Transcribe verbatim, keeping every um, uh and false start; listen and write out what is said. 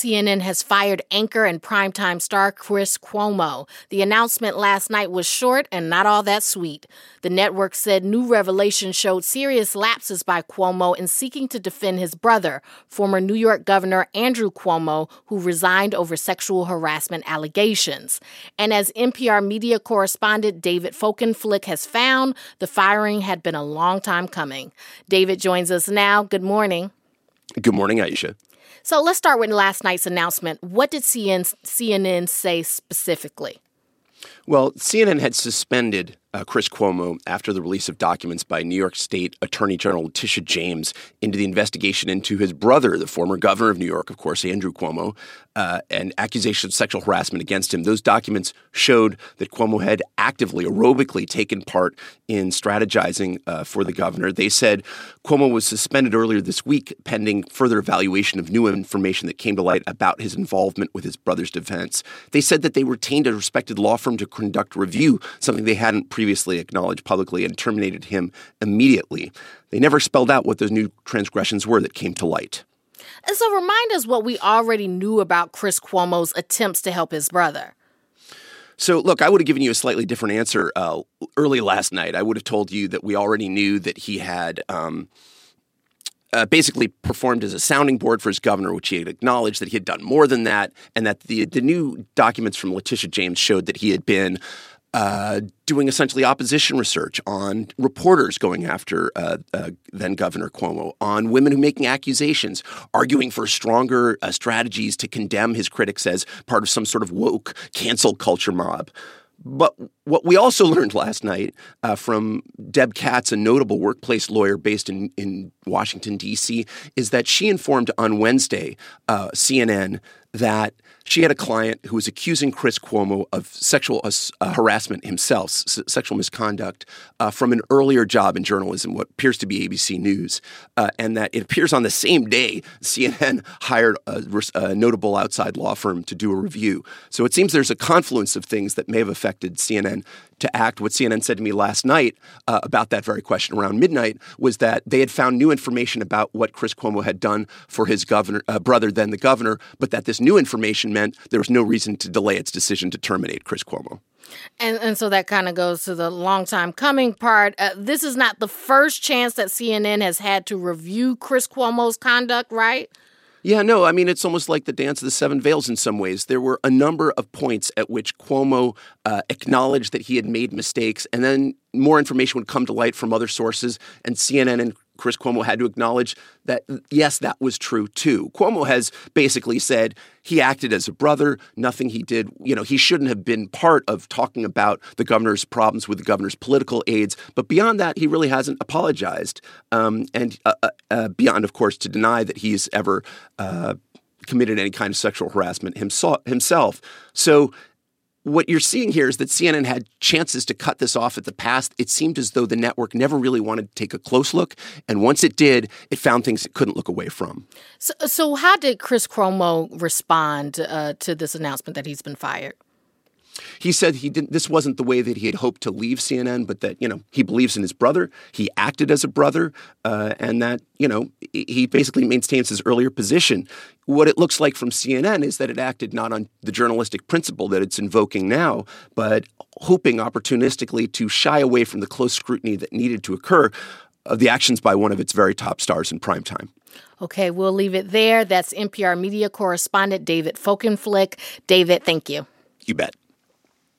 C N N has fired anchor and primetime star Chris Cuomo. The announcement last night was short and not all that sweet. The network said new revelations showed serious lapses by Cuomo in seeking to defend his brother, former New York Governor Andrew Cuomo, who resigned over sexual harassment allegations. And as N P R media correspondent David Folkenflik has found, the firing had been a long time coming. David joins us now. Good morning. Good morning, Aisha. So let's start with last night's announcement. What did C N N say specifically? Well, C N N had suspended uh, Chris Cuomo after the release of documents by New York State Attorney General Letitia James into the investigation into his brother, the former governor of New York, of course, Andrew Cuomo, uh, and accusations of sexual harassment against him. Those documents showed that Cuomo had actively, aerobically taken part in strategizing uh, for the governor. They said Cuomo was suspended earlier this week pending further evaluation of new information that came to light about his involvement with his brother's defense. They said that they retained a respected law firm to conduct a review, something they hadn't previously acknowledged publicly, and terminated him immediately. They never spelled out what those new transgressions were that came to light. And so remind us what we already knew about Chris Cuomo's attempts to help his brother. So, look, I would have given you a slightly different answer uh, early last night. I would have told you that we already knew that he had um, uh, basically performed as a sounding board for his governor, which he had acknowledged that he had done more than that, and that the, the new documents from Letitia James showed that he had been Uh, doing essentially opposition research on reporters going after uh, uh, then Governor Cuomo, on women who are making accusations, arguing for stronger uh, strategies to condemn his critics as part of some sort of woke cancel culture mob. But what we also learned last night uh, from Deb Katz, a notable workplace lawyer based in, in Washington, D C, is that she informed on Wednesday uh, C N N that she had a client who was accusing Chris Cuomo of sexual uh, harassment himself, s- sexual misconduct, uh, from an earlier job in journalism, what appears to be A B C News, uh, and that it appears on the same day C N N hired a, a notable outside law firm to do a review. So it seems there's a confluence of things that may have affected C N N to act. What C N N said to me last night uh, about that very question around midnight was that they had found new information about what Chris Cuomo had done for his governor, uh, brother, then the governor, but that this new information meant there was no reason to delay its decision to terminate Chris Cuomo. And, and so that kind of goes to the long time coming part. Uh, this is not the first chance that C N N has had to review Chris Cuomo's conduct, right? Yeah, no, I mean, it's almost like the dance of the seven veils in some ways. There were a number of points at which Cuomo uh, acknowledged that he had made mistakes, and then more information would come to light from other sources, and C N N and Chris Cuomo had to acknowledge that, yes, that was true, too. Cuomo has basically said he acted as a brother. Nothing he did, you know, he shouldn't have been part of talking about the governor's problems with the governor's political aides. But beyond that, he really hasn't apologized. Um, and uh, uh, beyond, of course, to deny that he's ever uh, committed any kind of sexual harassment himself. So what you're seeing here is that C N N had chances to cut this off at the pass. It seemed as though the network never really wanted to take a close look. And once it did, it found things it couldn't look away from. So, so how did Chris Cuomo respond uh, to this announcement that he's been fired? He said he didn't. This wasn't the way that he had hoped to leave C N N, but that, you know, he believes in his brother. He acted as a brother, uh, and that, you know, he basically maintains his earlier position. What it looks like from C N N is that it acted not on the journalistic principle that it's invoking now, but hoping opportunistically to shy away from the close scrutiny that needed to occur of the actions by one of its very top stars in primetime. Okay, we'll leave it there. That's N P R media correspondent David Folkenflik. David, thank you. You bet.